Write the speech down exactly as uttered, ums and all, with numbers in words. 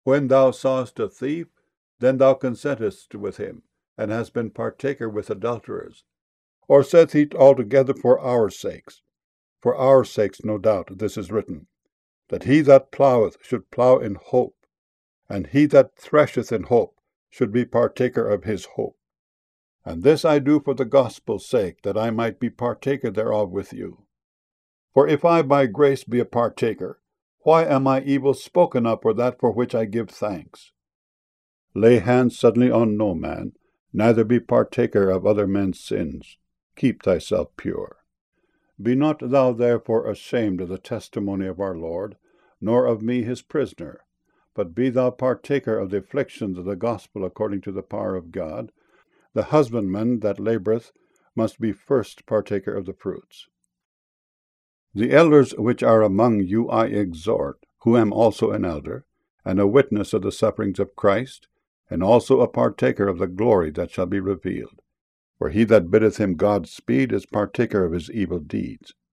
When thou sawest a thief, then thou consentest with him, and hast been partaker with adulterers. Or saith he altogether for our sakes? For our sakes, no doubt, this is written, that he that ploweth should plow in hope, and he that thresheth in hope should be partaker of his hope. And this I do for the gospel's sake, that I might be partaker thereof with you. For if I by grace be a partaker, why am I evil spoken of for that for which I give thanks? Lay hands suddenly on no man, neither be partaker of other men's sins. Keep thyself pure. Be not thou therefore ashamed of the testimony of our Lord, nor of me his prisoner, but be thou partaker of the afflictions of the gospel according to the power of God. The husbandman that laboureth must be first partaker of the fruits. The elders which are among you I exhort, who am also an elder, and a witness of the sufferings of Christ, and also a partaker of the glory that shall be revealed. For he that biddeth him God speed is partaker of his evil deeds.